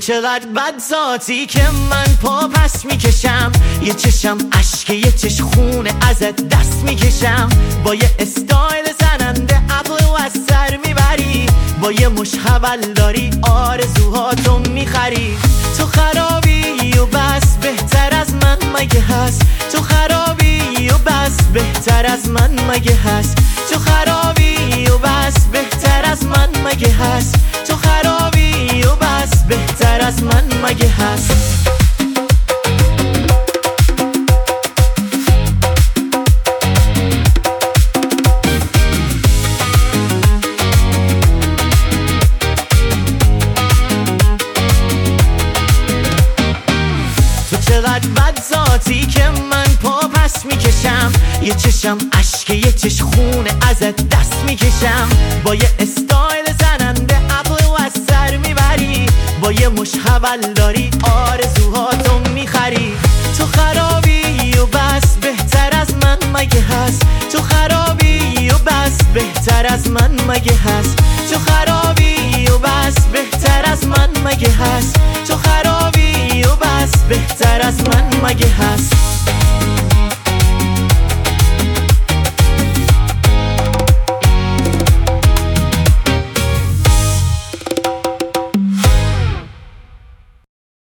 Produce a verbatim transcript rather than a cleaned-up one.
چقدر بد ذاتی که من پا پس میکشم، یه چشم اشک یه چش خونه ازت دست میکشم. با یه استایل زننده عقل و از سر میبری، با یه مش حولداری آرزوهاتو میخری. تو خرابی و بس بهتر از من مگه هست، تو خرابی و بس بهتر از من مگه هست، تو خرابی و بس بهتر از من مگه هست، تو خرابی و بس بهتر از من مگه هست. چقدر بد ذاتی که من پا پس میکشم، یه چشم اشک یه چش خونه ازت دست میکشم. با یه استایل زننده عقل و از سر میبری، با یه مش حولداری آرزوهاتو میخری. تو خرابی و بس بهتر از من مگه هست، تو خرابی و بس بهتر از من مگه هست، تو خرابی و بس بهتر از من مگه هست، تو خرابی و بس بهتر از من مگه هست.